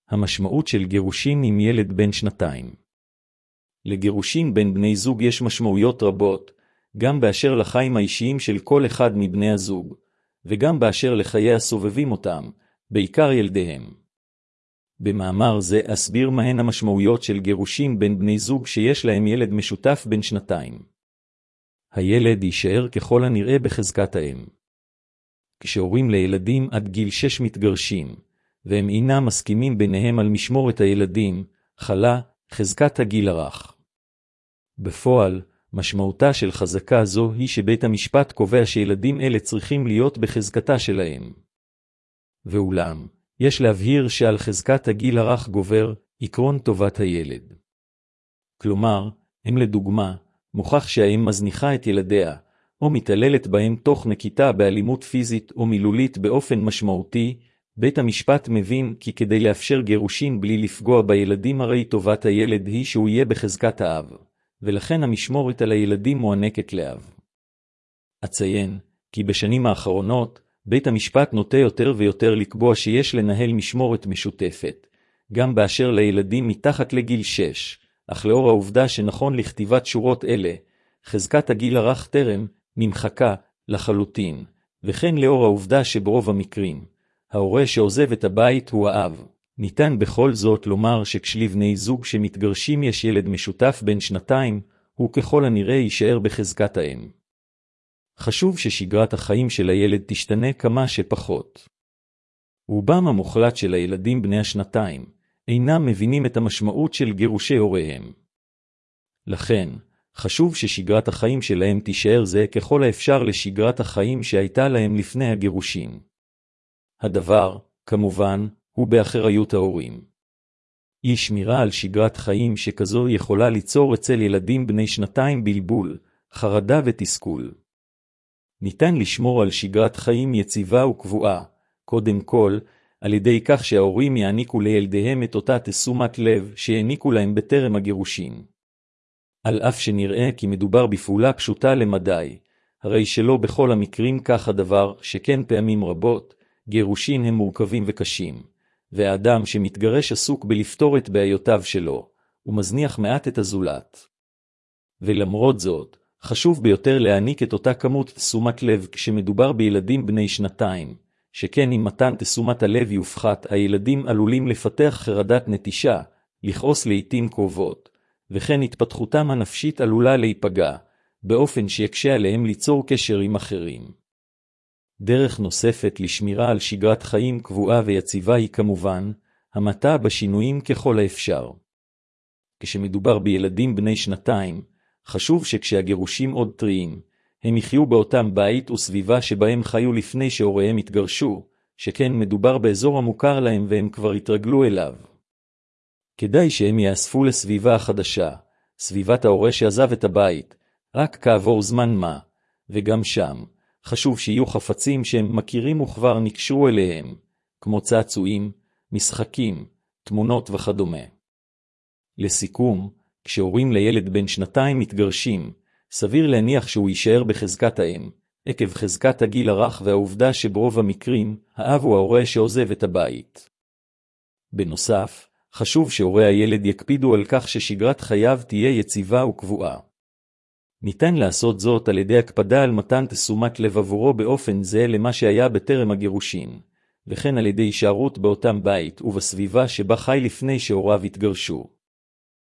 המשמעות של גירושין עם ילד בן 2. לגירושין בין בני זוג יש משמעויות רבות, גם באשר לחיים האישיים של כל אחד מבני הזוג, וגם באשר לחיי הסובבים אותם, בעיקר ילדיהם. במאמר זה אסביר מהן המשמעויות של גירושין בין בני זוג שיש להם ילד משותף בן 2. הילד יישאר ככל הנראה בחזקת האם. כשהורים לילדים עד גיל 6 מתגרשים, והם אינם מסכימים ביניהם על משמורת הילדים, חלה חזקת הגיל הרך. בפועל, משמעותה של חזקה זו היא שבית המשפט קובע שילדים אלה צריכים להיות בחזקתה שלהם. ואולם, יש להבהיר שעל חזקת הגיל הרך גובר עקרון טובת הילד. כלומר, אם לדוגמה, מוכח שהאם מזניחה את ילדיה, או מתעללת בהם תוך נקיטה באלימות פיזית או מילולית באופן משמעותי, בית המשפט מבין כי כדי לאפשר גירושין בלי לפגוע בילדים הרי טובת הילד היא שהוא יהיה בחזקת האב, ולכן המשמורת על הילדים מוענקת לאב. אציין, כי בשנים האחרונות, בית המשפט נוטה יותר ויותר לקבוע שיש לנהל משמורת משותפת, גם באשר לילדים מתחת לגיל 6, אך לאור העובדה שנכון לכתיבת שורות אלה, חזקת הגיל הרך טרם נמחקה לחלוטין, וכן לאור העובדה שברוב המקרים, ההורה שעוזב את הבית הוא האב. ניתן בכל זאת לומר שכשלבני זוג שמתגרשים יש ילד משותף בן 2, הוא ככל הנראה יישאר בחזקת האם. חשוב ששגרת החיים של הילד תשתנה כמה שפחות. רובם המוחלט של הילדים בני 2 אינם מבינים את המשמעות של גירושי הוריהם. לכן, חשוב ששגרת החיים שלהם תישאר זה ככל האפשר לשגרת החיים שהייתה להם לפני הגירושין. הדבר, כמובן, הוא באחריות ההורים. אי שמירה על שגרת חיים שכזו יכולה ליצור אצל ילדים בני 2 בלבול, חרדה ותסכול. ניתן לשמור על שגרת חיים יציבה וקבועה, קודם כל, על ידי כך שההורים יעניקו לילדיהם את אותה תשומת לב שהעניקו להם בטרם הגירושין. על אף שנראה כי מדובר בפעולה פשוטה למדי, הרי שלא בכל המקרים כך הדבר, שכן פעמים רבות, גירושין הם מורכבים וקשים, והאדם שמתגרש עסוק בלפתור את בעיותיו שלו, ומזניח מעט את הזולת. ולמרות זאת, חשוב ביותר להעניק את אותה כמות תשומת לב כשמדובר בילדים בני 2, שכן אם מתן תשומת הלב יופחת, הילדים עלולים לפתח חרדת נטישה, לכעוס לעתים קרובות, וכן התפתחותם הנפשית עלולה להיפגע, באופן שיקשה עליהם ליצור קשר עם אחרים. דרך נוספת לשמירה על שגרת חיים קבועה ויציבה היא כמובן, המתה בשינויים ככל האפשר. כשמדובר בילדים בני 2, חשוב שכשהגירושים עוד טריים, הם יחיו באותם בית וסביבה שבהם חיו לפני שהוריהם התגרשו, שכן מדובר באזור המוכר להם והם כבר התרגלו אליו. כדאי שהם יאספו לסביבה החדשה, סביבת ההורה שעזב את הבית, רק כעבור זמן מה, וגם שם, חשוב שיהיו חפצים שהם מכירים וכבר נקשרו אליהם, כמו צעצועים, משחקים, תמונות וכדומה. לסיכום, כשהורים לילד בן 2 מתגרשים, סביר להניח שהוא יישאר בחזקת האם, עקב חזקת הגיל הרך והעובדה שברוב המקרים, האב הוא ההורה שעוזב את הבית. בנוסף, חשוב שהורי הילד יקפידו על כך ששגרת חייו תהיה יציבה וקבועה. ניתן לעשות זאת על ידי הקפדה על מתן תשומת לב עבורו באופן זה למה שהיה בטרם הגירושין, וכן על ידי הישארות באותם בית ובסביבה שבה חי לפני שהוריו התגרשו.